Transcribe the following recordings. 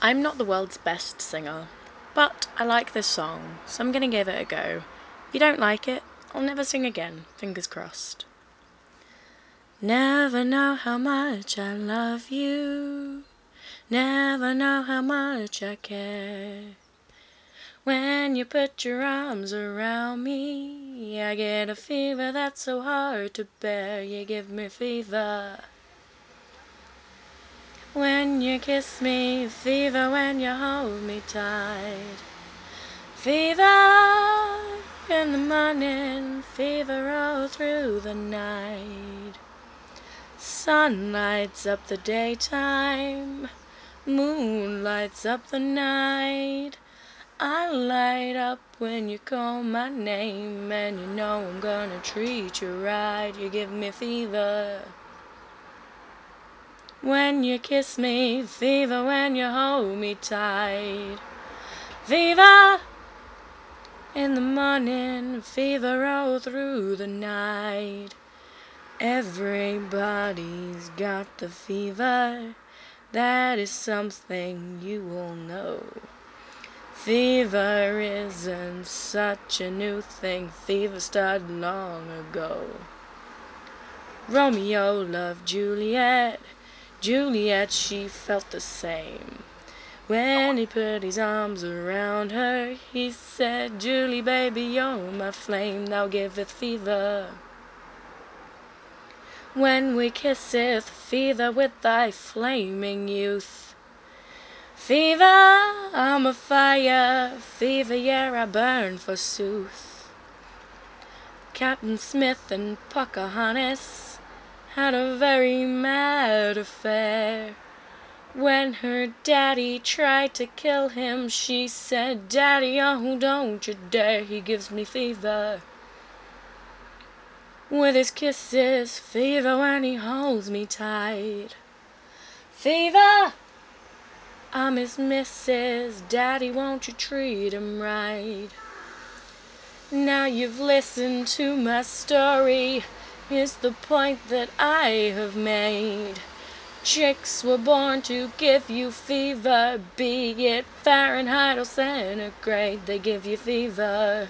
I'm not the world's best singer, but I like this song, so I'm gonna give it a go. If you don't like it, I'll never sing again, fingers crossed. Never know how much I love you, never know how much I care. When you put your arms around me, I get a fever that's so hard to bear. You give me fever when you kiss me, fever when you hold me tight. Fever in the morning, fever all through the night. Sun lights up the daytime, moon lights up the night. I light up when you call my name, and you know I'm gonna treat you right. You give me fever when you kiss me, fever when you hold me tight. Fever in the morning, fever all through the night. Everybody's got the fever, that is something you all know. Fever isn't such a new thing, fever started long ago. Romeo loved Juliet, Juliet, she felt the same. When he put his arms around her, he said, Julie, baby, you're my flame, now giveth fever. When we kisseth, fever with thy flaming youth. Fever, I'm a fire, fever, yeah, I burn forsooth. Captain Smith and Pocahontas had a very mad affair. When her daddy tried to kill him, she said, Daddy, oh, don't you dare, he gives me fever. With his kisses, fever when he holds me tight. Fever, I'm his missus, Daddy, won't you treat him right? Now you've listened to my story, here's the point that I have made. Chicks were born to give you fever, be it Fahrenheit or centigrade, they give you fever.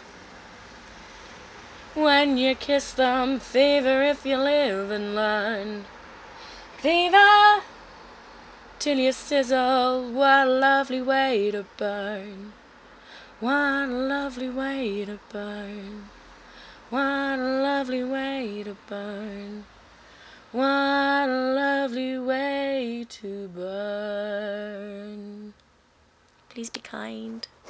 When you kiss them, fever if you live and learn. Fever till you sizzle, what a lovely way to burn. What a lovely way to burn. What a lovely way to burn. What a lovely way to burn. Please be kind.